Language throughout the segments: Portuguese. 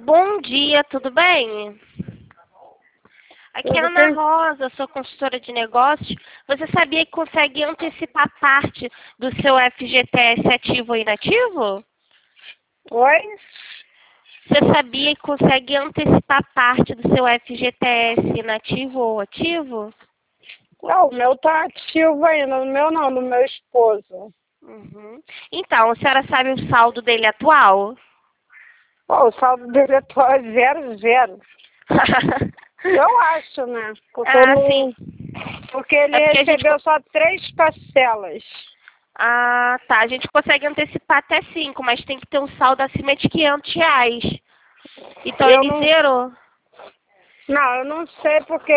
Bom dia, tudo bem? Aqui é a Tudo Ana bem? Rosa, sou consultora de negócios. Você sabia que consegue antecipar parte do seu FGTS ativo ou inativo? Oi? Você sabia que consegue antecipar parte do seu FGTS inativo ou ativo? Não, o meu tá ativo ainda. O meu não, do meu esposo. Uhum. Então, a senhora sabe o saldo dele atual? Pô, o saldo dele atual é 00. Eu acho, né? Ah, sim. Porque ele É porque a gente. recebeu só 3 parcelas. Ah, tá. A gente consegue antecipar até 5, mas tem que ter um saldo acima de R$ 500. Então Eu ele não, zerou. não, eu não sei porque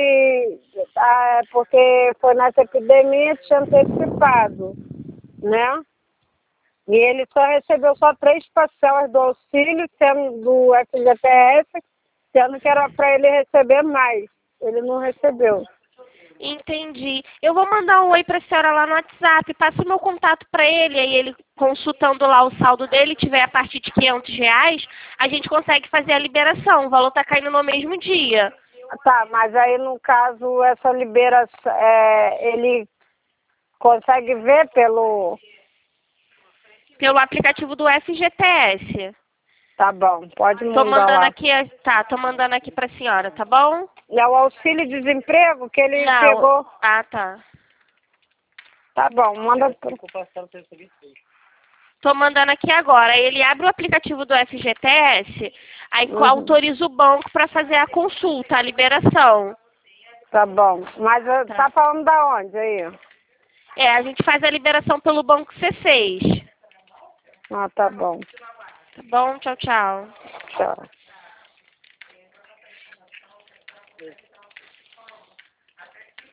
porque foi nessa epidemia, tinha antecipado, né? E ele só recebeu só 3 parcelas do auxílio, sendo do FGTS, sendo que era para ele receber mais. Ele não recebeu. Entendi. Eu vou mandar um oi pra senhora lá no WhatsApp. Passa o meu contato para ele. Aí ele, consultando lá o saldo dele, tiver a partir de R$ 500, a gente consegue fazer a liberação. O valor tá caindo no mesmo dia. Tá, mas aí no caso essa liberação, ele consegue ver pelo... Pelo aplicativo do FGTS. Tá bom, pode Tô mandar mandando lá. aqui, tô mandando aqui pra senhora, tá bom? É o auxílio-desemprego que ele Não. pegou. Ah, tá. Tá bom, manda... Tô mandando aqui agora. Ele abre o aplicativo do FGTS, aí Uhum. autoriza o banco para fazer a consulta, a liberação. Tá bom, mas Tá. tá falando da onde aí? É, a gente faz a liberação pelo banco C6. Ah, tá bom. Tá bom? Tchau, tchau. Tchau.